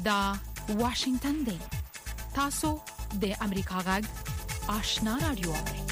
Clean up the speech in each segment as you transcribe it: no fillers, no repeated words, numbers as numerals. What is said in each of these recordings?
دا واشنگتن دی. تاسو د امریکا غږ آشنا رادیو.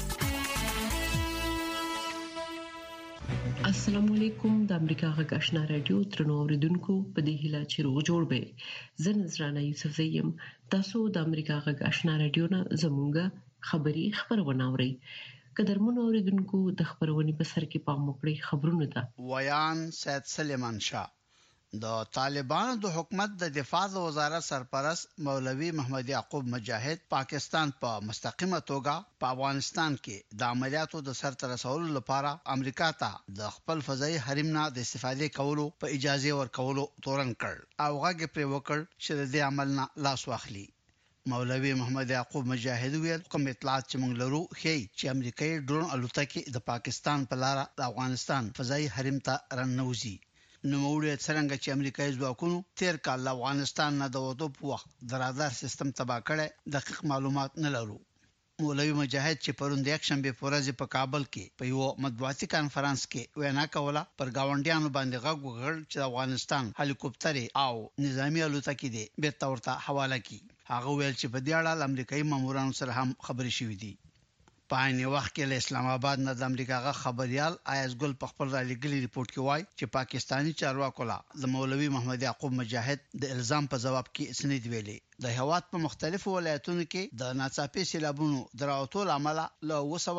السلام علیکم. د امریکا غږ آشنا رادیو ترنو اوریدونکو په دې هیله چې روغ جوړ به. زه نذرانه یوسف زیم. تاسو د امریکا غږ آشنا رادیو نه زموږه خبری خبرونه اورئ. قدرمن اوریدونکو د خبرونې په سر کې پام وکړئ. خبرونه ده ویان سید سلیمان شاه. د طالبانو د حکومت د دفاع وزارت سرپرست مولوی محمد یعقوب مجاهد پاکستان په مستقیمه توګه په افغانستان کې د عملیاتو د سرته رسولو لپاره امریکا ته د خپل فضائي حریم نه د استفادې کولو په اجازه ورکولو تورن کړ او هغه پر وکړ چې د عمل نه لاس واخلي. مولوی محمد یعقوب مجاهد ویل کوم اطلاعات چې موږ لرو ښیي چې امریکایي ډرون الوتکې د پاکستان په لار د افغانستان فضائي حریم ته راننوځي. نو موږ څنګه چې امریکایي ځواکونو تیر کال افغانستان نه د وټو په وخت د رادار سیستم تباہ کړي دقیق معلومات نه لرو. مولوی مجاهد چې پرون د یک شنبه په ورځ په کابل کې په یو مطبوعاتي کانفرنس کې وینا کوله پر گاونډیانو باندې غږ وکړ چې افغانستان هلیکوپټر او نظامی الوتکې دي بیرته ورته حواله کړي. هغه ویل چې په دې اړه امریکایي مامورانو سره هم خبرې شوې دي. په عین وخت کې له اسلام آباد نه د امریکا غا خبريال آیس ګل په خپل را لګلي ریپورت کې وایي چې پاکستانی چارواکو لا د مولوی محمد یعقوب مجاهد د الزام په جواب کې اسنید ویلي. د هواد په مختلفو ولایتونو کې د ناڅاپي سیلابونو دراوتو لامل له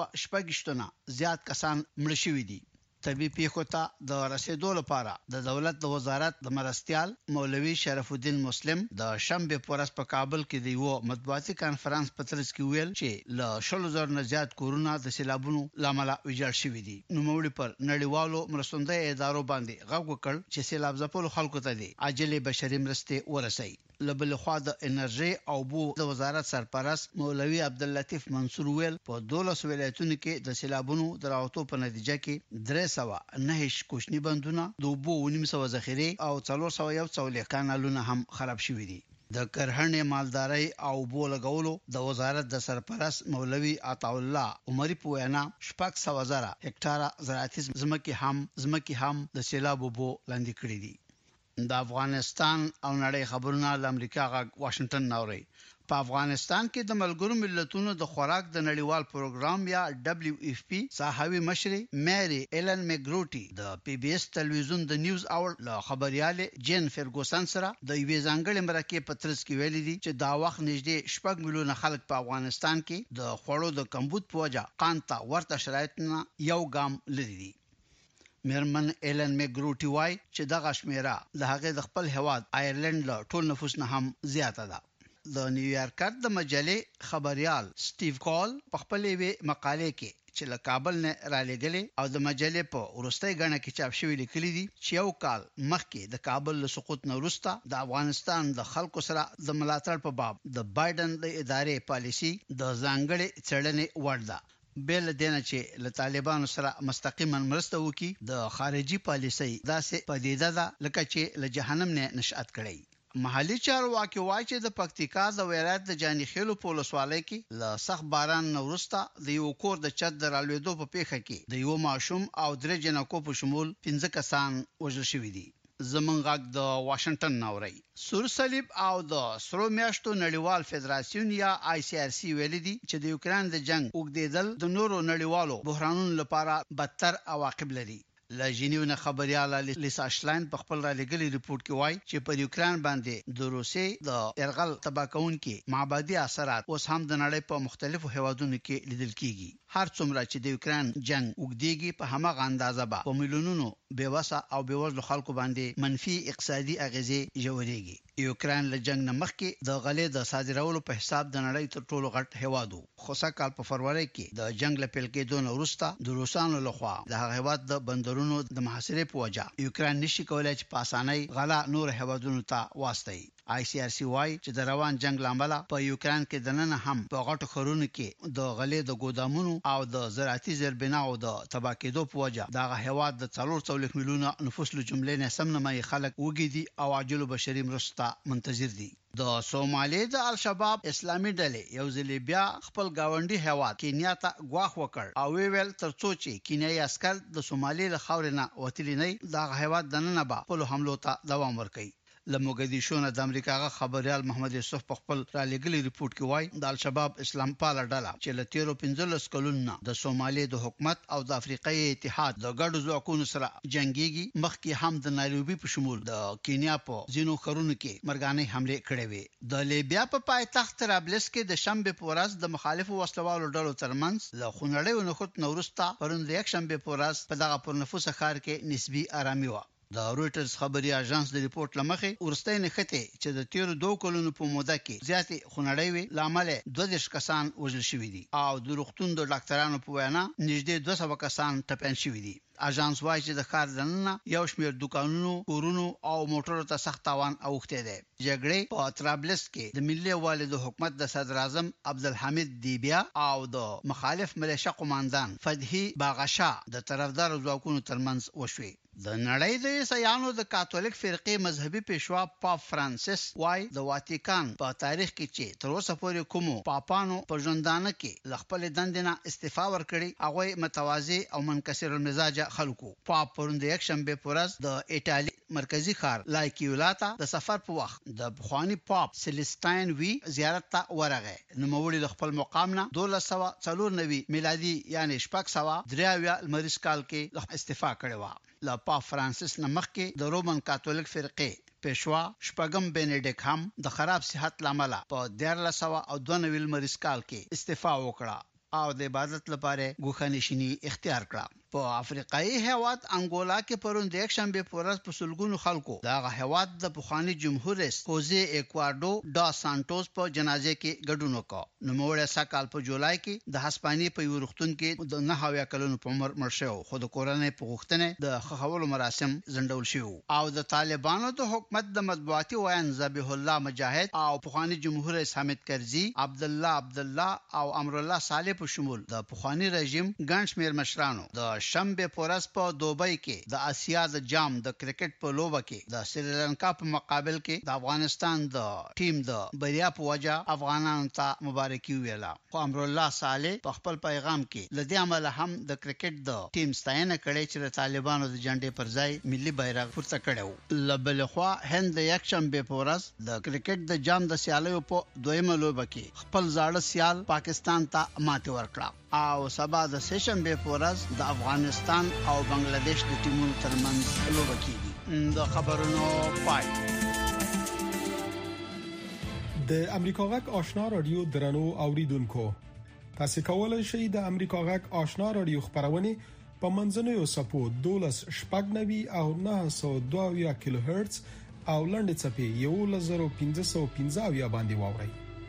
200 زیات کسان مړ شوي دي. طبي پیښو ته د رسیدو لپاره د دولت د وزارت د مرستيال مولوی شرف الدین مسلم د شنبه پورس په کابل کې د یو مطبوعاتي کانفرنس په ترڅ کې ویل چې له 100,000 نه زیات کورونه د سیلابونو لامل ویجاړ شوي دي. نو موږ پر نړیوالو مرستندوی ادارو باندې غږ وکړ چې سیلاب ځپلو خلکو ته دي عاجله بشري مرستې ورسوي. لبل خوا د انرژي او بو د وزارت سرپرست مولوی عبداللطیف منصور ویل په 12 ولایتونو کې د سیلابونو دراوتو په نتیجه کې 309 کوچني بندونه د بو 900 ذخیره او 401 کانالونه هم خراب شوي دي. د کرهڼې مالداري او بو لګولو د وزارت د سرپرست مولوی عطا الله عمری په وینا 600,000 هکټاره زراعتي ځمکې هم د سیلاب بو لاندې کړې دي. د افغانستان او نړۍ خبرونه د امریکا غږ واشنگټن نوري. په افغانستان کې د ملګرو ملتونو د خوراک د نړیوال پروګرام یا WFP صحاوي مشر مری ایلن میګروټي د PBS تلویزیون د نیوز اور له خبرياله جین فرګوسن سره د یوې ځانګړې مرکه په ترڅ کې ویلي دي چې دا وخت نږدې 6 میلیونه خلک په افغانستان کې د خوړو د کمبود په وجه قانتا ورته شرایط نه یو ګام لري دي. میرمن ایلن میګروټي وایي چې دغه شمیره د هغه د خپل هواد آیرلند له ټول نفوس نه هم زیاته ده. د نیویارکر د مجلې خبريال سټیو کول په خپل وی مقاله کې چې له کابل نه را لګلې او د مجلې په ورستۍ غنه کې چاپ شوی لیکلي دي چې یو کال مخکې د کابل له سقوط نه وروسته د افغانستان د خلکو سره د ملاتړ په باب د بایدن د ادارې پالیسي د ځانګړې څېړنې وړ ده. بل دینه چې له طالبانو سره مستقیما مرسته وکي د خارجي پالیسي داسې پدیده ده لکه چې له جهنم نه نشأت کړي. محلي چارواکي وایي چې د پکتیکا د ولایت د جاني خیلو په ولسوالۍ کې له سخت باران وروسته د یو کور د چت درالوېدو په پیښه کې د یو ماشوم او درې جنکو په شمول 15 کسان وژل شوي دي. زمونږ غږ د واشنگټن نوري. سور صلیب او د سرو میاشتو نړیوال فدراسیون یا ICRC ویلي دي چې د یوکران د جنگ اوږدېدل د نورو نړیوالو بحرانونو لپاره بدتر عواقب لري. له جنیو نه خبرياله لیسا شلاین په خپل را لګلي ریپورت کې وایي چې په یوکران باندې د روسي د ارغل تباکون کې معبدي اثرات اوس هم د نړۍ په مختلفو هیوادونو کې لیدل کیږي. هر څومره چې د یوکران جنگ وګديږي په همغه اندازه به په میلیونونو بیوسه او بیوزلو خلکو باندې منفي اقتصادي اغیزې جوړيږي. یوکران له جنگ نه مخکې د غلې د صادرولو په حساب د نړۍ تر ټولو غټ هیوادو. خو سکهال په فروری کې د جنگ له پیل کېدو وروسته د روسانو لخوا د هغه هیواد د بندرونو د محاصرې په وجه یوکران نشي کولای چې په اسانۍ غلا نور هیوادونو ته واستوي. ICRC وايي چې د روان جنگ لامل په یوکران کې د نن هم په غټو خورونو کې د غلې د ګودامونو او د زراعتي زیربناو د تباہ کېدو په وجه د هیواد د 440 میلیونه نفوس له جملې نه سم نه خلک وګړي او عاجل بشري مرسته منتظر دي. د سومالي د الشباب اسلامي ډلې یو ځل بیا خپل گاونډي هیواد کینیا ته غواخ وکړ او ویل ترڅو چې کینیايي عسكر د سومالي له خاورې نه وتلی نه د هیواد دننه په حملو ته دوام ورکړي. لموګدیشو نه د امریکا غ خبريال محمد یوسف په خپل را لګلي ریپورت کې وایي د الشباب اسلام پاله ډله چې له 13 کلونو د سومالي د حکومت او د افریقای اتحاد د ګډو ځواکونو سره جنگيږي مخکې هم د نایروبي په شمول د کینیا په ځینو خرونو کې مرګانه حمله کړې وې د لیبیا په پایتخت طرابلس کې د شنبه په ورځ د مخالفو وسلوالو ډلو ترمنځ له خونړیو نخوت نورستا پرون د یک شنبه په ورځ په دغه پرنفوس ښار کې نسبی آرامي و د رويټرز خبري اژانس د ریپورت لمخې ورستۍ نخته چې د 13 کلونو په موده کې زیاتې خونړی وي لامل 12 کسان وژل شوي دي او د روغتون د ډاکټرانو په وینا نږدې 200 کسان ټپيان شوي دي اژانس وايي چې د ښار دننه یو شمېر دکانونو، کورونو او موټرو ته سخت تاوان اوښتی دی. جګړې په طرابلس کې د ملي والد حکومت د صدر اعظم عبدالحمید دیبیا او د مخالف ملیشیا قوماندان فتحي باغشا د طرفدار ځواکونو ترمنځ وشوي. د نړۍ د عیسایانو د کاتولیک فرقې مذهبي پیشوا پاپ فرانسیس وايي د واتیکان په تاریخ کې چې تر اوسه پورې کومو پاپانو په ژوندانه کې خپل دندنه استعفا ورکړي هغه متواضع او منکسر المزاج خلکو. پاپ پرون د یک شنبه پورز د ایتالیا مرکزی ښار لایکیولاتا د سفر په وخت د بخوانی پاپ سیلستاین وی زیارت ته ورغی. نوموړي د خپل مقام نه 1294 میلادي یعنی 603 لمریز کال کې استعفا کړې و. لا پاپ فرانسیس نمخ کې د رومن کاتولیک فرقې پیشوا شپږم بینیډیک هم د خراب صحت لامل په 1392 لمریز کال کې استعفا وکړه او د عبادت لپاره ګوښنشینی اختیار کړه. په افریقایي هیواد انګولا کې پرون د یک شنبه پورز په سلګونو خلکو دغه هیواد د پخوانی جمهور رئیس خوزه ایکواډو دا سانټوس په جنازه کې ګډون وکړ. نوموړی سکهال په جولای کې د هسپانیې په یو روغتون کې د 9 کلونو په عمر مړ شو خو د کورنۍ په غوښتنه د خخولو مراسم ځنډول شو. او د طالبانو د حکومت د مطبوعاتي ویان ذبیح الله مجاهد او پخوانی جمهور رئیس حامد کرزي عبدالله او امر الله صالح په شمول د پخوانی رژیم ګڼ شمېر مشرانو د شنبه پورز په دوبۍ کې د آسیا د جام د کرکټ په لوبه کې د سریلانکا په مقابل کې د افغانستان د ټیم د بریا په وجه افغانانو ته مبارکي ویله. خو امر الله صالح په خپل پیغام کې لدې عمل هم د کرکټ د ټیم ستاینه کړې چې د طالبانو د جنډې پر ځای ملي بیرغ پورته کړو. لبلخوا هند د یک شنبه پورز د کرکټ د جام د سیالیو په دویمه لوبه کې خپل زاړه سیال پاکستان ته ماتې ورکړه او سبا د سشنبه پورز د افغانستان او بنگلاديش د ټیمونو ترمنځ لوبه کیږي. د خبرونو پای. د امریکا غږ آشنا رادیو درنو اوریدونکو، تاسو کولی شئ د امریکا غږ آشنا رادیو خبرونه په منځنوي سپو 12.90 او 902 کیلو هرتز او لنډ چپی 1515 باندې واورئ.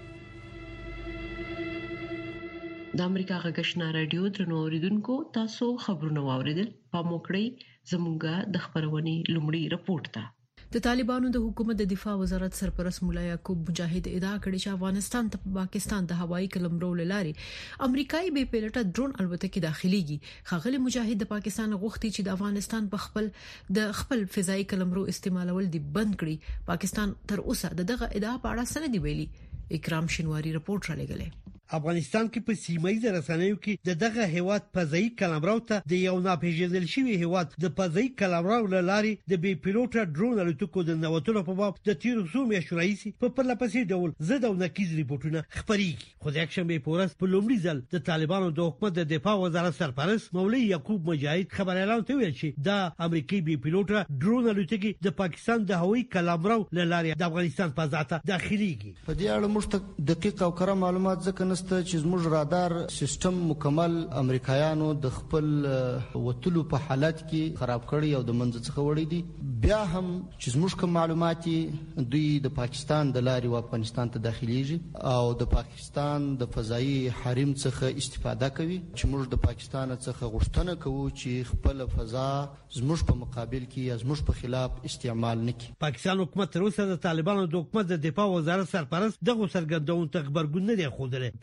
د امریکا غږ آشنا رادیو درنو اوریدونکو، تاسو خبرونه واوریدل. په موکړی زموږه د خبرونې لومړی رپورت ته. د طالبانو د حکومت د دفاع وزارت سرپرست مولا یعقوب مجاهد ادعا کړې چې افغانستان ته پاکستان د هوایي قلمرو لاري امریکایي بې پیلوټه ډرون الوتکې داخليږي. خغلی مجاهد د پاکستان غوښتي چې د افغانستان په خپل فضائي قلمرو استعمالول دي بند کړي. پاکستان تر اوسه دغه ادعا په اړه څه نه دی ویلي. اکرام شینواری رپورت را لګلې. افغانستان کې په سیمایي رسنیو کې دغه هیواد فضائي قلمرو ته د یو ناپېژندل شوی هیواد د فضائي قلمرو لاري د بې پیلوټه ډرون الوتکو د نوټلو په باب د 13 میاشتو راهیسې په پرلپسې ډول زده او نقیض ریپورتونه خبريږي. خو د اکشن به پورس په لومړي ځل د طالبانو د حکومت د دفاع وزارت سرپرست مولا یعقوب مجاهد خبريالانو ته ویل چې د امریکایي بې پیلوټه ډرون الوتکې د پاکستان د هوایي قلمرو لاري د افغانستان په ذاته داخليږي. په دې اړه موږ دقیق او کره معلومات ځکه نشته چې زموږ رادار سیستم مکمل امریکایانو د خپل وټلو په حالت کې خراب کړی او د منځ څخه وړي دي. بیا هم چې زموږ کوم معلومات دوی د پاکستان د لارې و افغانستان ته داخليږي او د پاکستان د فضائي حریم څخه استفاده کوي چې موږ د پاکستان څخه غوښتنه کوو چې خپل فضا زموږ په مقابل کې یا زموږ په خلاف استعمال نکړي. پاکستان حکومت تر اوسه د طالبانو د حکومت د دفاع وزارت سرپرست دغه سرګردون ته خبرګون نه دی خوده.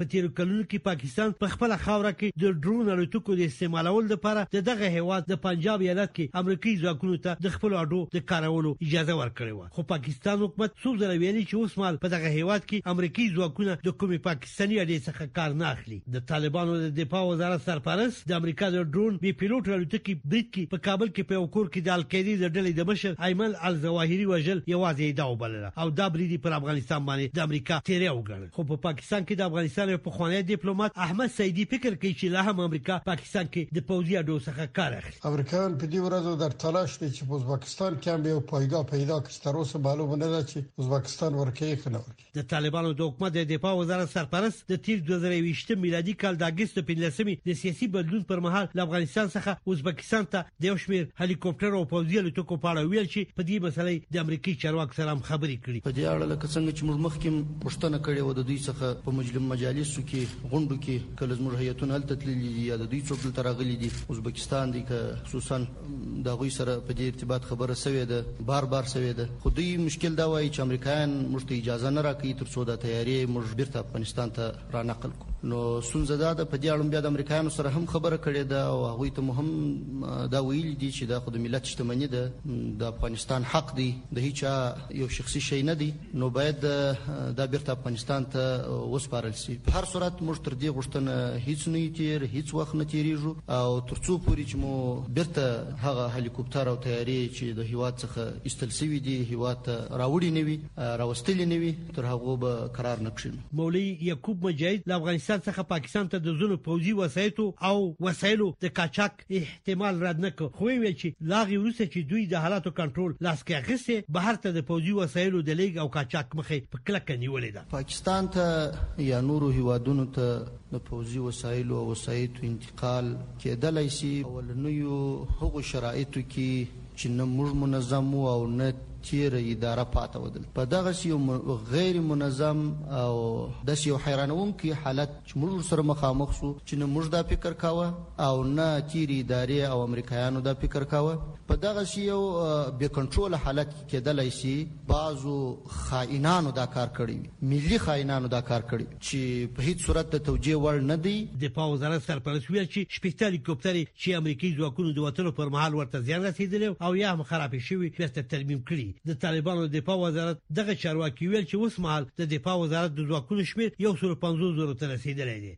په تیر کلونو کې پاکستان په خپل خاوره کې د ډرون الوتکو د استعمالولو لپاره دغه هیواد د پنجاب ایالت کې امریکایي ځواکونو ته د خپل اډو د کارولو اجازه ورکړې و. خو پاکستان حکومت څو ځله ویلي چې اوس مال په دغه هیواد کې امریکایي ځواکونه د کومې پاکستاني اډې څخه کار نه اخلي. د طالبانو د دفاع وزارت سرپرست د امریکا د ډرون بي پیلوټ الوتکې برید کې په کابل کې په کور کې د القاعده د ډلې د مشر ایمن الظواهری وژل یوازې دا وبلله او دا برید پر افغانستان باندې د امریکا تیری وګڼل. خو په پاکستان کې د افغانستان یو پخوانی ډیپلوماټ احمد سعیدی فکر کوي چې لا هم امریکا پاکستان کې د پوځي اډو څخه کار اخلي. امریکایان په دې ورځو در تلاش دي چې په ازبکستان کې هم یو پایګاه پیدا کړي چې تر اوسه معلومه نه ده چې ازبکستان ورکه یې خنور. د طالبانو د حکومت د دفاع وزارت سرپرست د تیر 2020 میلادي کال د اگست 15 د سیاسي بدلون پر مهال له افغانستان څخه ازبکستان ته د یو شمېر هلیکوپټر او پوځي الوتکو په اړه ویل چې په دې مسلې د امریکایي چارواکو سره خبرې کړې. په دې اړه لکه څنګه چې موږ مخکې پوښتنه کړې و د دوی څخه په مجالسو کې غونډو کې کله زموږ هیئتونه هلته تللي دي یا د دوی څوک دلته راغلي دي ازبکستان دی که خصوصا د هغوی سره په دې ارتباط خبره سوې ده بار سوې ده. خو دوی مشکل دا وایي چې امریکایان موږ ته اجازه نه راکوي تر څو د تیارې موږ بیرته افغانستان ته رانقل کړو. نو ستونزه دا ده په دې اړه بیا د امریکایانو سره هم خبره کړې ده او هغوی ته هم دا ویلي دي چې دا خو د ملت شتمني ده د افغانستان حق دی د هیڅ یو شخصي شی نه دی نو باید دا بیرته افغانستان ته وسپارل شي. په هر صورت موږ تر دې غوښتنه هیڅ نه تیر هیڅ وخت نه تیریږو او تر څو پورې چې مو بیرته هغه هلیکوپټر او تیارې چې د هیواد څخه ایستل شوي دي هیواد ته راوړي نه وي راوستلي نه وي تر هغو به قرار نه کښینو. مولوي یعقوب مجاهد له افغانستان څخه پاکستان ته د زونو پوځي وسایطو او وسایلو د قاچاق احتمال رد نه کړ. خو ویل چې لاغي وروسته چې دوی د حالاتو کنټرول لاس کې اخیسته بهر ته د پوځي وسایلو د لیږ او قاچاق مخې په کلکه نیولې ده. پاکستان ته یا نورو هیوادونو ته د پوځي وسایلو او وسایطو انتقال کېدلای شي اولنیو هغو شرایطو کې چې نه موږ منظم او نه تیر اداره پاته ودل په دغه یو غیر منظم او د یو حیرانونکي حالت چې موږ سره مخامخ شو چې نه موږ دا فکر کاوه او نه تیر ادارې او امریکایانو دا فکر کاوه. په دغه یو بې کنټرول حالت کېدلای شي بعضو خائنانو دا کار کړی ملي خائنانو دا کار کړی چې په هیڅ صورت د توجیه وړ نه دی. دفاع وزارت سرپرست ویل چې شپږ هلیکوپټرې چې امریکایي ځواکونو د وټلو پر مهال ورته زیان رسیدلی او یا هم خراب شوي بیرته ترمیم کړي. د طالبانو د دفاع وزارت دغه چارواکي ویل چې اوس مهال د دفاع وزارت د ځواکونو شمېر 150,000 ته رسیدلی دی.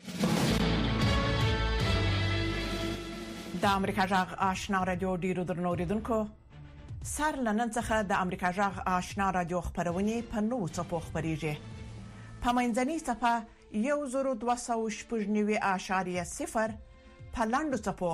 د امریکا جغ آشنا رادیو ډیرو درنو اوریدونکو سر لنن څخه د امریکا جغ آشنا رادیو خبرونه په نوو څپو خبريږي. په منځنۍ صفه 1290.0 په لاندو څپو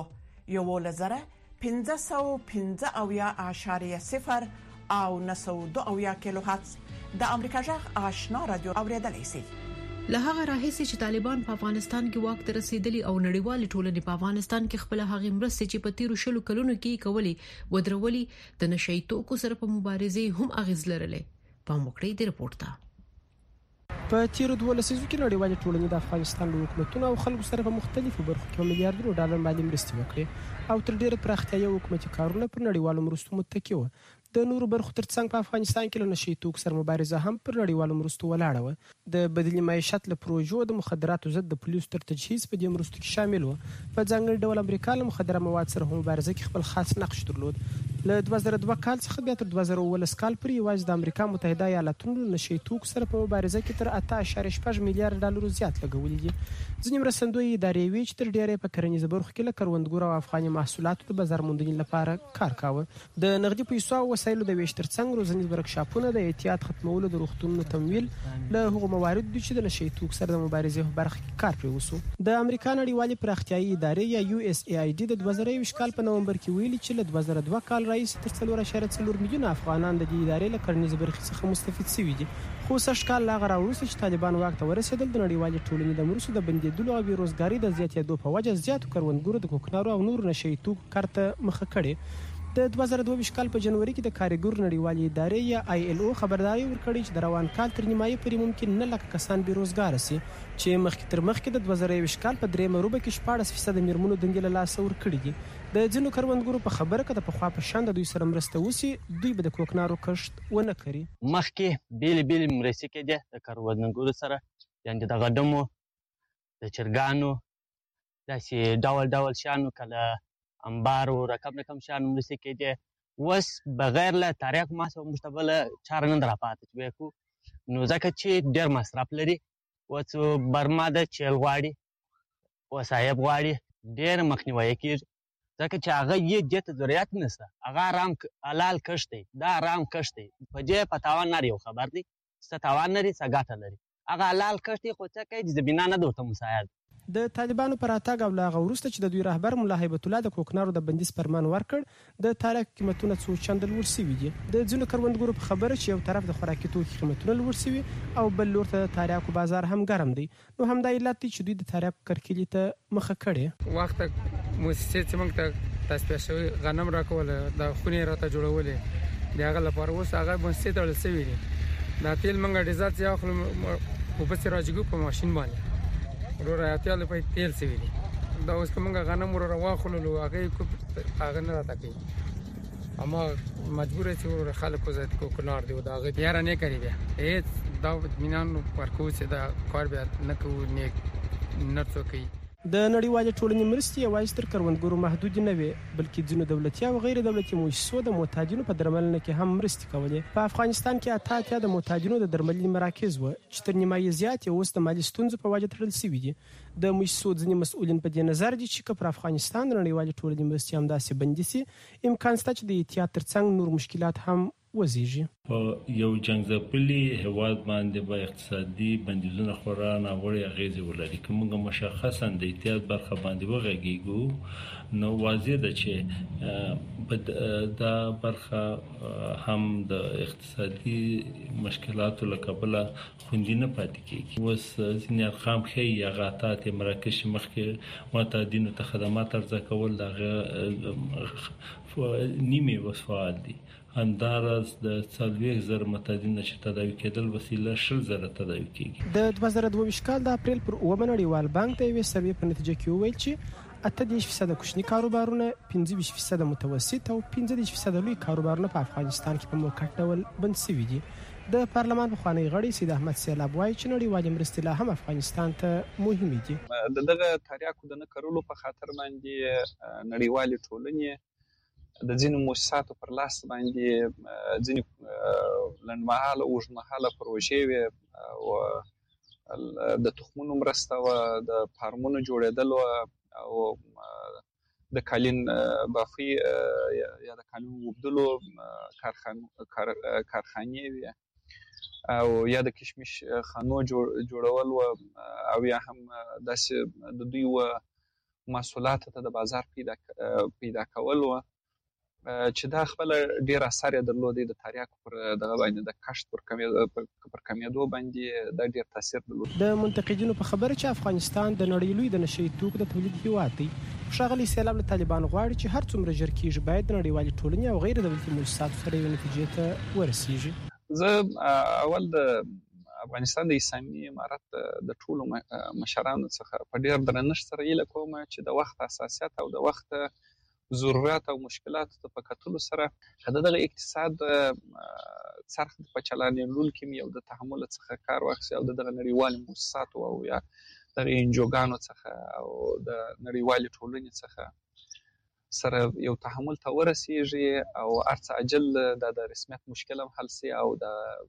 1515.0 او 902 کیلو هرتز د امریکا جغ آشنا رادیو اوریدلای شي. له هغه راهیسې چې طالبان په افغانستان کې واک ته رسیدلی او نړیوال ټولنې په افغانستان کې خپل هغه مرستې چې په تیرو شلو کلونو کې کولی ودرولي د نشئی توکو سره په مبارزه هم اغیز لرلې. په موکړې د رپورت ته په تیرو 12 لسیزو کې نړیوال ټولنې د افغانستان له حکومتونو او خلکو سره په مختلفو برخو کې میلیارډونو ډالر مالي مرستې وکړې او تر ډیره پراختیا حکومتي کارونه پر نړیوالو مرستو متکی و. د نورو برخو ترڅنګ په افغانستان کې له نشئی توکو سره مبارزه هم پر نړیوالو مرستو ولاړه و. د بدیل معیشت له پروژو د مخدراتو ضد د پولیسو تر تجهیز په دې مرستو کې شامل و. په ځانګړي ډول امریکا له مخدره مواد سره مبارزه کې خپل خاص نقش درلود. له 2002 کال څخه بیا تر 2019 کال پورې یوازې د امریکا متحده ایالاتونو له نشئی توکو سره په مبارزه کې تر 8.6 میلیارډ ډالر زیات لګولي دي. ځینې مرستندوی ادارې وی چې تر ډیره په کرنیزه برخه کې له کروندګرو او افغاني محصولاتو د بازار موندنې لپاره کار کاوه. د نغدي پیسو او وسایلو د ویش ترڅنګ روزنیز ورکشاپونه د احتیاط ختمولو د روغتونونو تمویل له هغو مواردو دي چې د نشئی توکو سره د مبارزې په برخه کې کار پرې وسو. د امریکا نړیوالې پراختیایي ادارې یا USAID د 2020 کال په نومبر کې ویلي چې له 2002 کال راهیسې تر 4.4 میلیونه افغانان د دې ادارې له کرنیزه برخې څخه مستفید شوي دي. خو سږ کال لا غراوروسته چې طالبان واک ته ورسېدل د نړیوالې ټولنې د مرستو د بندیدلو او بیروزګارۍ د زیاتېدو په وجه زیاتو کروندګرو د کوکنارو او نورو نشئی توکو کار ته مخه کړې. د 2022 کال په جنوري کې د کارګرو نړیوالې ادارې یا ILO خبرداري ورکړې چې د روان کال تر نیمایي پورې ممکن 9 لک کسان بیروزګار شي چې مخکې تر مخکې د 2023 کال په درېمه روبه کې 14% میرمنو دندې له لاسه ورکړي دي. د ځینو کروندګرو په خبره کې د پخوا په شان د دوی سره مرسته وسی دوی به د کوکنارو کښت ونه کړي. مخکې بیل مرستې کېده د کروندګرو سره یعنی د غډمو د چرګانو داسې ډول ډول شیانو کله انبارو رقم شیانو مرستې کېدې. اوس بغیر له تریاکو ماسه موږ ته بله چاره نه ده راپاته چې بیا کړو، نو ځکه چې ډېر مصرف لري. اوس برما ده چیل غواړي، وسایب غواړي، ډېر مخنیوی کېږي ځکه چې هغه یې دې ته ضرورت نشته. هغه ارام حلال کښت دی، دا ارام کښت دی، په دې په تاوان نه یو خبر دی، څه تاوان لري څه ګټه لري. هغه حلال کښت دی خو څه کوي زمینه نه ده ورته مساعد. د طالبانو پر راتګ او له هغه وروسته چې د دوی رهبر ملا هیبت الله د کوکنارو د بندیز فرمان ورکړ، د تاریخ قیمتونه څو چنده لوړ شوي دي. د ځینو کروندګرو په خبره چې یو طرف د خوراکي توکو قیمتونه لوړ شوي او بل لور ته د تاریخو بازار هم ګرم دی، نو همدا علت دی چې دوی د تاریخ کرکیلې ته مخه کړي. وخت مؤسسې چې موږ ته تاسو شوی غنم راکول د خونې راته جوړولې د هغه لپاره اوس هغه مؤسسې ته ولسوي دي. دا تیل موږ ډیزات یا خپل په بس راځو په ماشين باندې ورو راځي په تیل سوي دي. دا اوس کومه غنم ورو واخلو هغه نه راته کوي، اما مجبور چې ور خلکو زات کو کنار دی دا هغه یاره نه کوي بیا هیڅ دا مینان ورکو چې دا کار بیا نه کوي نه څوکي. د نړیوالې ټولنې مرستې یوازې تر کروندګرو محدود نه وي، بلکې ځینو دولتي او غیر دولتي مؤسسو د محتاجینو په درملنه کې هم مرستې کولې. په افغانستان کې اتیا د محتاجینو د درملنې مراکز و چې تر نیمایي زیات اوس د مالي ستونزو په وجه تړل شوي دي. د مؤسسو ځینې مسؤلین په دې نظر دي چې پر افغانستان د نړیوالې ټولنې مرستې هم داسې بندي شي، امکان شته چې د احتیاط ترڅنګ نور مشکلات هم وزیږي. په یو جنگ ځپلي هواد باندې به اقتصادي بندیزونه خورا ناوړه اغیزه ولري. کومه مشخصا د احتیاط برخه باندې وغږیږو نو واضح ده چې دا برخه هم د اقتصادي مشکلاتو له کبله خوندي نه پاتې کیږي. اوس ځینې ارقام ښیي هغه اتات مراکش مخکې معتادینو ته خدمات عرضه کول دغه نیمه وسفال دي. انداز د 40,000 معتادین چې تداوی کېدل وسیله 60,000 تداوی کیږي. د 2022 کال د اپریل پر 9 نړیوال بانک د یوې سروې په نتیجه کې وویل چې 38% کوچني کاروبارونه، 25% متوسط او 15% لوی کاروبارونه په افغانستان کې په موقت ډول بند شوي دي. د پارلمان پخوانی غړی سید احمد سیلاب وایي چې نړیوالې مرستې لا هم افغانستان ته مهمې دي. دغه تریاکو د نه کولو په خاطر باندې نړیوالې ټولنې د ځینو مؤسساتو پر لاس باندې ځینې لنډمهاله اوږدمهاله پروژې وې او د تخمونو مرسته وه، د فارمونو جوړېدل او د کالین بافي یا د کالین اوبدلو کارخانې وې او یا د کشمش خانو جوړول وه او یا هم داسې د دوی محصولاتو ته د بازار پیدا کول وه چې دا خپل ډیر اثر درلودي د تریاکو پر دغه باندې د کښت پر کمیدو باندې دا ډیر تاثیر درلود. د منتقدینو په خبره چې افغانستان د نړۍ لوی د نشئی توکو د تولید هیواد دی. ښاغلي سیلاب له طالبان غواړي چې هر څومره ژر کېږي باید د نړیوالې ټولنې او غیر دولتي مؤسساتو سره یو نتیجې ته ورسیږي. زه اول د افغانستان د اسلامي امارت د ټولو مشرانو څخه په ډیر درنښت سره هیله کوم چې د وخت اساسیات او د وخت ضرورت او مشکلات ته په کتلو سره کله دغه اقتصاد څرخ په چلانولو کې یو د تحمل څخه کار واخلي او دغه نړیوال مؤسساتو او یا د انجوګانو څخه او د نړیوال ټولنې څخه سره یو تحمل ته ورسیږي او ارڅ اجل د رسمیت مشکل هم حل سي او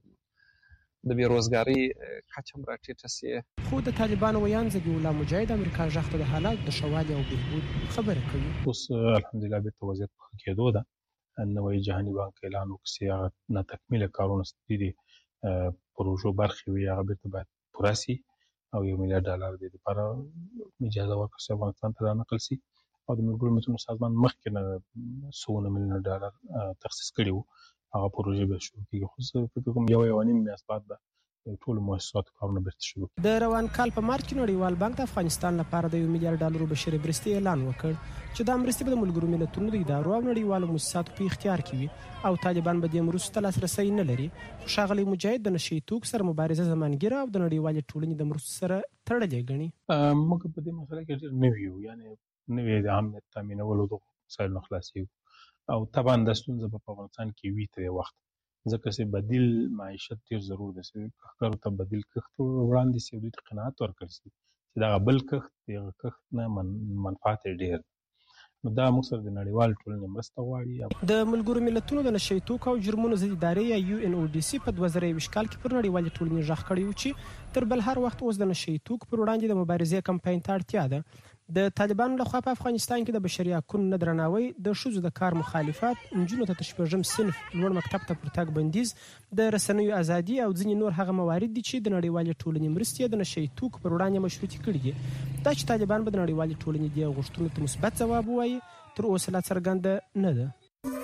د بیروزګاری کچه راټیټه سي. خو د طالبانو ویان ذبیح الله مجاهد امریکا ژغ ته د حالات د شوالي او بهبود خبره کوي. اوس الحمدلله به وضعیت په کېدو ده. نوې جهاني بانک اعلان وکړي چې نه تکمیل کارونه ستدي پروژو برخې وي هغه به باید پوره سي او $1 میلیارډ د لپاره اجازه ورکړي چې افغانستان ته نقل سي او د ملګرو ملتونو سازمان مخکې نه $100 میلیون تخصیص کړي وو هغه پروژې به شروع کیږي. خو زه فکر کوم یو نیم میاشت بعد به ټول مؤسسات کارونه بیرته شروع کړي. د روان کال په مارچ کې نړیوال بانک د افغانستان لپاره د $1 میلیارډ بشري مرستې اعلان وکړ چې دا مرستې به د ملګرو ملتونو د ادارو او نړیوالو مؤسساتو په اختیار کې وي او طالبان به د مرستو لاسرسي نه لري. ښاغلي مجاهد د نشئی توکو سره مبارزه زمانګیره او د نړیوالې ټولنې د مرستو سره تړلې ګڼي. موږ په دې مسله کې ډېر نوي یو، یعنی نوې د امنیت تامینولو د وسایلو خلاصي او طبعا د ستونزې په افغانستان کې وی تر وخت ځکه چې بدیل معیشت ډیر ضرور ده چې کارو ته بدیل کښت وړاندې سي دوی ته قناعت ورکړي چې چې دا بل کښت دغه کښت نه منفعت ډیر. نو دا موږ سره د نړیوال ټولنې مرسته غواړي. د ملګرو ملتونو د نشي توکو او جرمونو ضد ادارې یا UNODC په 2020 کال کې پر نړیوال ټولنې ژغ کړی و چې تر بل هر وخت اوس د نشي توکو پر وړاندې د مبارزې کمپاین ته اړتیا ده. د طالبانو لخوا په افغانستان کې د بشري حقوقو نه درناوی، د ښځو د کار مخالفت، نجونو ته تشبیهجم صنف، لوړ مکتب ته پرتګ بندیز، د رسنیو ازادي او ځینې نور هغه موارد دي چې د نړیوالې ټولنې مرستې د نشي توکو پر وړاندې مشروطي کړي دي. دا چې طالبان به د نړیوالې ټولنې د غوښتنو ته مثبت ځواب ووایي تر اوسه لا څرګنده نه ده.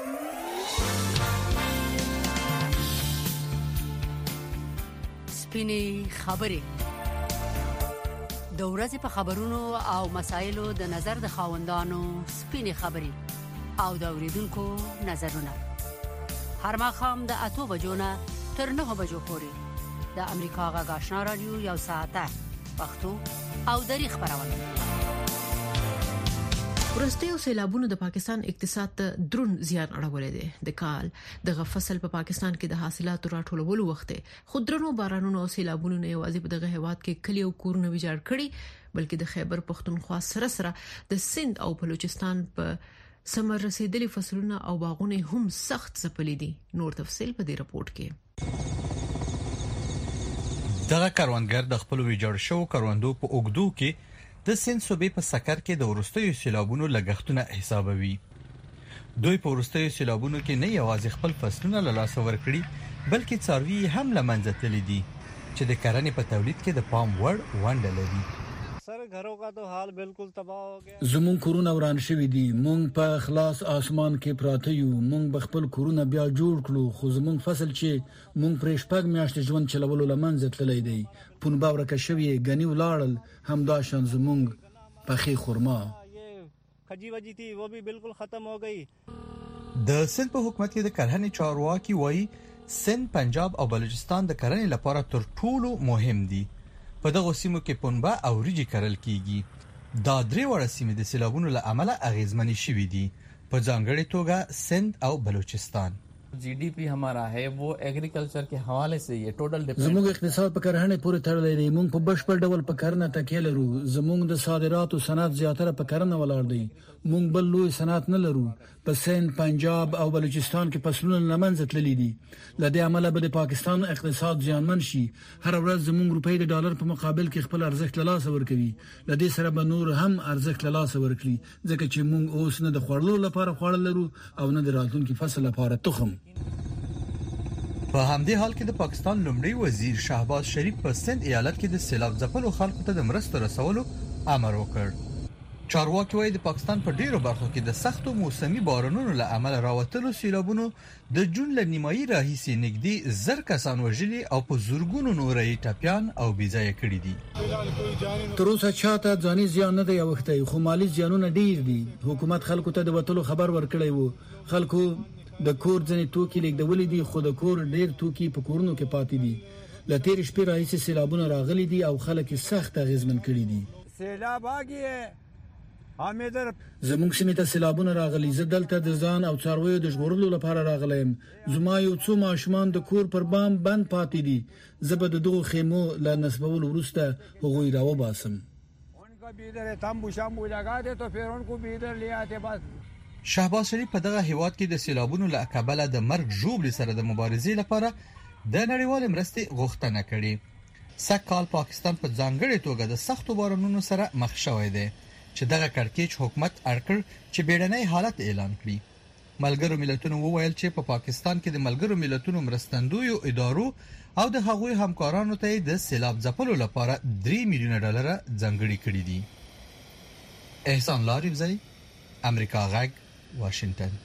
سپینې خبرې د ورځې په خبرونو او مسایلو د نظر د خاوندانو سپینې خبرې او د اوریدونکو نظرونه هر ماښام د 8 بجو نه تر 9 بجو پورې د امریکا غږ آشنا رادیو یو ساعته پښتو او دری خبرونه. ورستیو سیلابونو د پاکستان اقتصاد ته درون زیان اړولې ده. د کال د فصل په پاکستان کې د حاصلاتو راټولولو وخت خودرونو بارانونو او سیلابونو نه یوازې په دغه هیواد کې کلی او کورونه ویجاړ کړي بلکې د خیبر پختونخوا سره د سند او بلوچستان په سمر رسیدلي فصلونه او باغونه هم سخت ځپلي دي. نور تفصيل په دې رپورت کې. دغه کاروانګر د خپل ویجاړ شو کاروندو په اوګدو کې د سند صوبې په سکر کې د ورستیو سیلابونو لګښتونه حسابوي. دوی په ورستیو سیلابونو کې نه یوازې خپل فصلونه له لاسه ورکړي بلکې څاروي هم لمنځه تللي دي چې د کرنې په تولید کې د پام وړ ونډه لري. سر घरों का तो हाल बिल्कुल तबाह हो गया. زمون کورونه وران شوي دي. مونږ په خلاص اسمان کې پراته یو. مونږ خپل کورونه بیا جوړ کړو خو زمون فصل چې مونږ پرې شپږ میاشتې ژوند چلولو لمنځه تللی دی. پونبا ورکه شوی غنی ولاړل هم دا شان زمونږ پخې خرما خجی وجی تھی وہ بھی بالکل ختم ہو گئی. د سند په حکومت کې د کرهنې چارواکي وایي سند، پنجاب او بلوچستان د کرنې لپاره تر ټولو مهم دي. په دغه سیمو کې پنبه او ریجی کرل کیږي. دا درې وړه سیمې د سیلابونو له امله اغیزمنې شوې دي، په ځانګړي توګه سند او بلوچستان. जीडीपी हमारा है वो एग्रीकल्चर के हवाले से ये टोटल डिपेंड. زموږ اقتصاد په کرهنې پورې تړلی دی. موږ په بشپړ ډول په کرنه تکیه لرو. زموږ د صادراتو صنعت زیاتره په کرنه ولاړ دی. موږ بل لوی صنعت نه لرو. په سند، پنجاب او بلوچستان کې فصلونه لمنځه تللي دي. لدې عمله به د پاکستان اقتصاد زیانمن شي. هر ورځ زموږ روپۍ د ډالر په مقابل کې خپل ارزښت له لاسه ورکوي. لدې سره به نور هم ارزښت له لاسه ورکړي ځکه چې موږ اوس نه د خوړلو لپاره خوړل لرو او نه د راتلونکي فصل لپاره تخم. په همدې حال کې د پاکستان لومړي وزیر شهباز شریف په سند ایالت کې د سیلاب ځپلو خلکو ته د مرستو رسولو امر وکړ. چارواکي وايي د پاکستان په ډیرو برخو کې د سختو موسمي بارانونو له امله راوتلو سیلابونو د جون له نیمایي راهیسې نږدې 1000 کسان وژلي او په زورګونو نورې ټاپیان او بېځایه کړي دي. تر اوسه چاته ځاني زیان نه دی اوښتی خو مالی زیانونه ډیر دي. حکومت خلکو ته د وټلو خبر ورکړی وو. خلکو د کور ځنې توکي لیکدولې دي خو د کور ډیر توکي په کورونو کې پاتې دي. لتیر شپې راهیسې سیلابونه راغلي دي او خلک سخت اغیزمن کړي دي. سیلاب آگئے حامدر زموږ سیمې ته سیلابونه راغلي. زه دلته د ځان او څارویو د ژغورلو لپاره راغلم. زما یو څو ماشومان د کور پر بام بند پاتې دي. زه به د دغو خیمو له نصبولو وروسته هغوی راوباسم. ان کا بھی ادھر تمبو شامبو لگا دے تو پھر ان کو بھی ادھر لے آتے. بس شهباز شریف په دغه هیواد کې د سیلابونو له کبله د مرګ ژوبل سره د مبارزې لپاره د نړیوال مرستې غوښتنه کړې. سږکال پاکستان په ځانګړي توګه د سختو بارانونو سره مخ شوی دی چې دغه کړکېچ حکومت اړکړ چې بیړنۍ حالت اعلان کړي. ملګرو ملتونو وویل چې په پاکستان کې د ملګرو ملتونو مرستندویو ادارو او د هغوی همکارانو ته د سیلاب ځپلو لپاره 3 میلیون ډالر ځانګړي کړي دي. احسان لاریوزی، امریکا غږ، واشنگټن.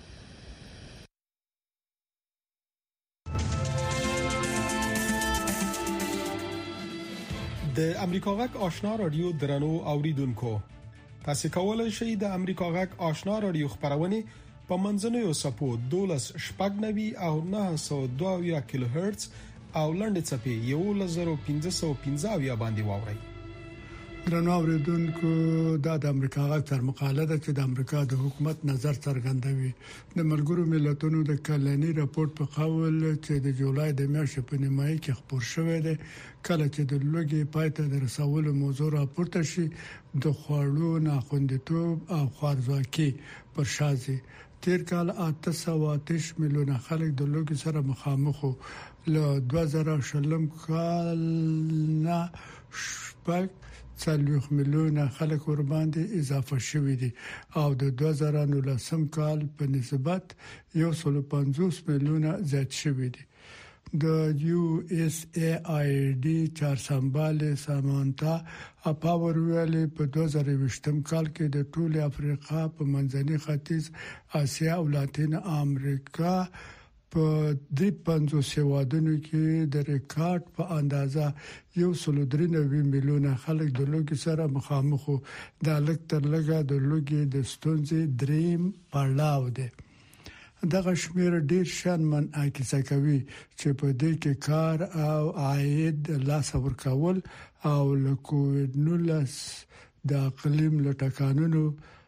د امریکا غږ آشنا رادیو درنو اوریدونکو، تاسو کولای شئ د امریکا غږ آشنا رادیو خبرونه په منځنوي سپو 12.90 او 902 کیلو هرتز او لنډ چپی 1515 باندې واورئ. درنو اوریدونکو د امریکا غږ تر مقاله ده چې د امریکا د حکومت نظر څرګندوي د ملګرو ملتونو د کلنی راپورټ په قول چې د جولای د میاشتې په نیمایي کې خبر شوې ده کله چې د لوګي پایته د رسولو موضوع راپورته شي د خوړو ناخوندیتوب او خوارځواکي پر شازي تیر کال 830 میلیونه خلک د لوګي سره مخامخ وو له 2020 کال نه شپږ 40 میلیونه خلک ور باندې اضافه شوي دي او د 2019 کال په نسبت 150 میلیونه زیات شوي دي د USAID چارسمباله سامانتا اپاور ویلي په 2020 کال کې د ټول افریقا په منځني ختیځ اسیا او لاتین امریکا په 50 هیوادونو کې د ریکارډ په اندازه 193 میلیونه خلک د لوګي سره مخامخ وو د لږ تر لږه د لوګي د ستونزې دریم پړاو دی دغه شمیر ډیر شان منعکس کوي چې په دې کې کار او عاید لاس ورکول او له کووډ-19 د اقلیم لټکانونو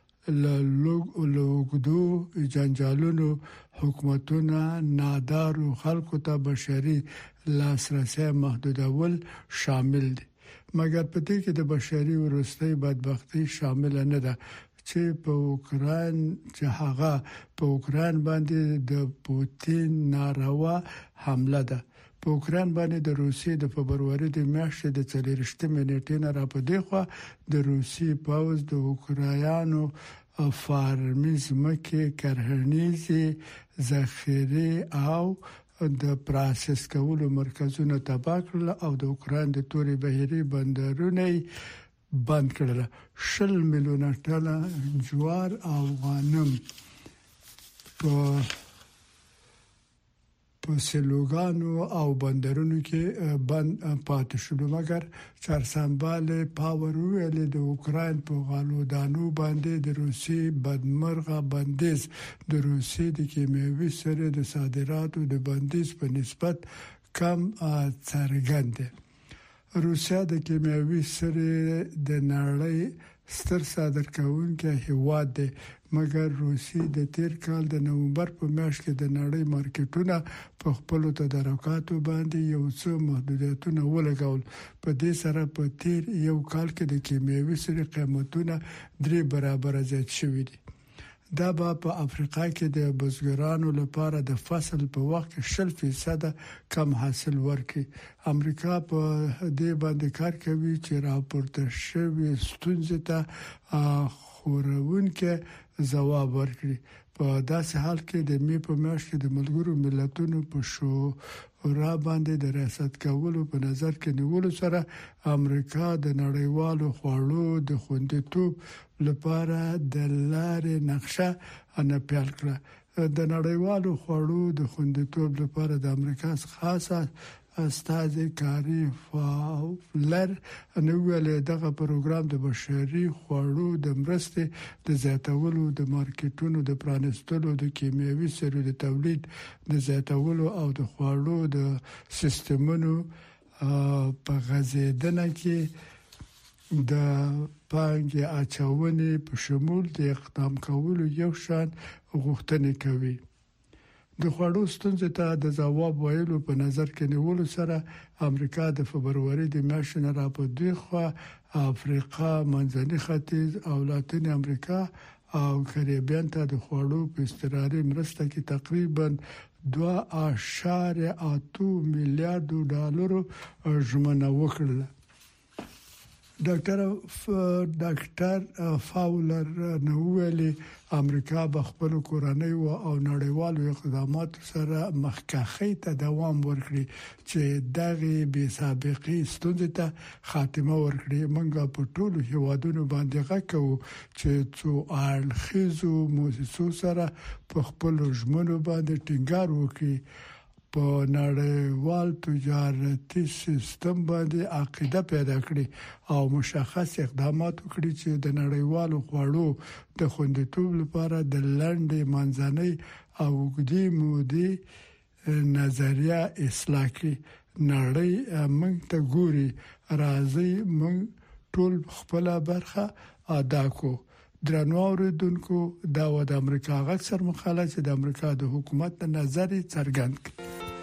لوګدو جنجالونو حکومتونه نادارو خلکو ته بشري لاسرسي محدودول شامل دي مګر په دې کې د بشري ورستۍ بدبختی شامل نه ده چې په اوکران چې هغه په اوکران باندې د پوتین ناروا حمله ده په اوکران باندې د روسیې د فبرवरी د میاشتې د 4 نیټې نه را پدې خو د روسیې پاوز د اوکرایانو فارمیز مکه کرهنیزي ذخیره او د پروسس کولو مرکزونه تباه کړل او د اوکران د توري بهري بندرونه بند کړل 10 میلیونه ټنه جوار او غنم په سلوګانو او بندرونو کې بند پاتې شول مګر چارسمباله پاور ویل د اوکران په غالودانو باندې د روسي بدمرغه بندیز د روسي د کیمیاوي سره د صادراتو د بندیز په نسبت کم څرګند دی روسیا د کیمیاوي سره د نړۍ ستر صادر کوونکی هیواد دی مګر روسي د تیر کال د نومبر په میاشت کې د نړۍ مارکیټونه په خپل تدارکاتو باندې یو څه محدودیتونه ولګول په دې سره په تیر یو کال کې د کیمیاوي سره قیمتونه 3 برابر زیات شوي دي دا په افریقا کې د بزګرانو لپاره د فصل په وخت کې 10% کم حاصل ورکړي امریکا په دې باندې کار کوي چې راپورته شوی ستونزې ته خورونکې ځواب ورکړي په داسې حال کې د می په میاشت کې د ملګرو ملتونو په شورا باندې د ریاست کولو په نظر کې نیولو سره امریکا د نړیوالو خوړو د خوندیتوب لپاره د لارې نقشه ان پیل کړه د نړیوالو خوړو د خوندیتوب لپاره د امریکا خاصه استاد کاری فاولر نو ویل دغه پروګرام د بشري خوړو د مرستې د زیاتولو د مارکیټونو د پرانستلو د کیمیاوي سرو د تولید د زیاتولو او د خوړو د سیستمونو په غزیدنه کې د پانګې اچونې په شمول د اقدام کولو یو شان غوښتنه کوي د خوړو ستونزې ته د ځواب ویلو په نظر کې نیولو سره امریکا د فبرवरी د میاشتې نه را په دوی خوا افریقا منځني ختیځ او لاتین امریکا او کریبیان ته د خوړو په استراري مرسته کې تقریبا 2.8 میلیارډ ډالر ژمنه وکړه ډاکټر فاولر نو ویلي امریکا به خپل کورنۍ او نړیوالو اقداماتو سره مخکخې ته دوام ورکړي چې دغه بې سابقې ستونزې ته خاتمه ورکړي موږ په ټولو هیوادونو باندې غواړو چې څو اړخیزو موسسو سره په خپل ژمنو باندې ټینګار وکړي په نړیوال تجارتي سیستم باندې عقیده پیدا کړي او مشخص اقدامات وکړي چې د نړیوالو خوړو د خوندیتوب لپاره د لنډې منځنۍ او اوږدې مودې نظریه اصلاح کړي نړۍ موږ ته ګوري راځي موږ ټول خپل برخه ادا کو. درنو اوریدونکو دا د امریکا غږ سر مقاله چې د امریکا د حکومت نظر څرګند کړ.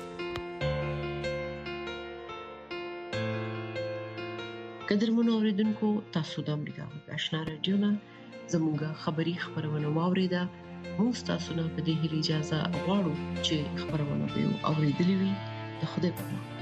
قدرمن اوریدونکو تاسو د امریکا غږ آشنا رادیو نه زموږه خبری خبرونه واوریده. موږ تاسو نه په دې اجازه غواړو چې خبرونه به اوریدلې وي. د خدای په امان.